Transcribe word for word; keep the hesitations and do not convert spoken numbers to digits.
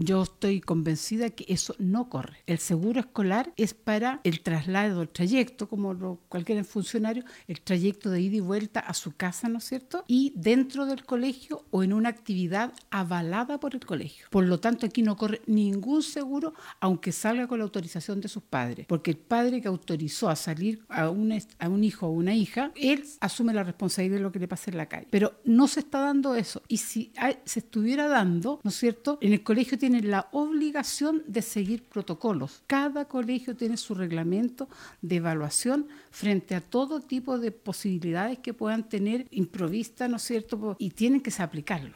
Yo estoy convencida que eso no corre. El seguro escolar es para el traslado, el trayecto, como lo, cualquier funcionario, el trayecto de ida y vuelta a su casa, ¿no es cierto? Y dentro del colegio o en una actividad avalada por el colegio. Por lo tanto, aquí no corre ningún seguro, aunque salga con la autorización de sus padres, porque el padre que autorizó a salir a un, a un hijo o una hija, él asume la responsabilidad de lo que le pase en la calle. Pero no se está dando eso. Y si hay, se estuviera dando, ¿no es cierto? En el colegio tienen la obligación de seguir protocolos. Cada colegio tiene su reglamento de evaluación frente a todo tipo de posibilidades que puedan tener improvistas, ¿no es cierto? Y tienen que aplicarlo.